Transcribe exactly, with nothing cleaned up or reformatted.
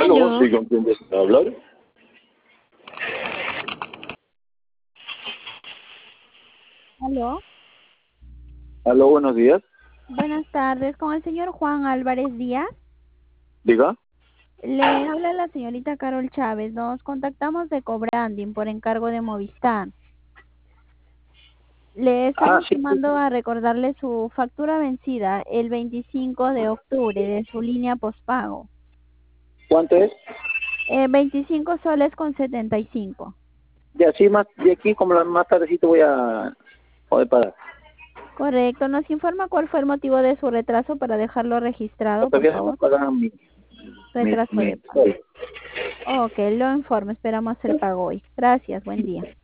Aló, Aló. sí, ¿con quién desea hablar? Aló. Aló, buenos días. Buenas tardes, con el señor Juan Álvarez Díaz. Diga. Le habla la señorita Carol Chávez. Nos contactamos de Cobranding por encargo de Movistar. Le Ah, estamos sí, sí, llamando sí. a recordarle su factura vencida el veinticinco de octubre de su línea postpago. ¿Cuánto es? Eh, veinticinco soles con setenta y cinco. De así más, de aquí como la más tardecito voy a poder pagar. Correcto. ¿Nos informa cuál fue el motivo de su retraso para dejarlo registrado, por Todavía no favor? pagan mi, mi, Retraso de mi pago. sol. Ok, lo informo. Esperamos el pago hoy. Gracias. Buen día.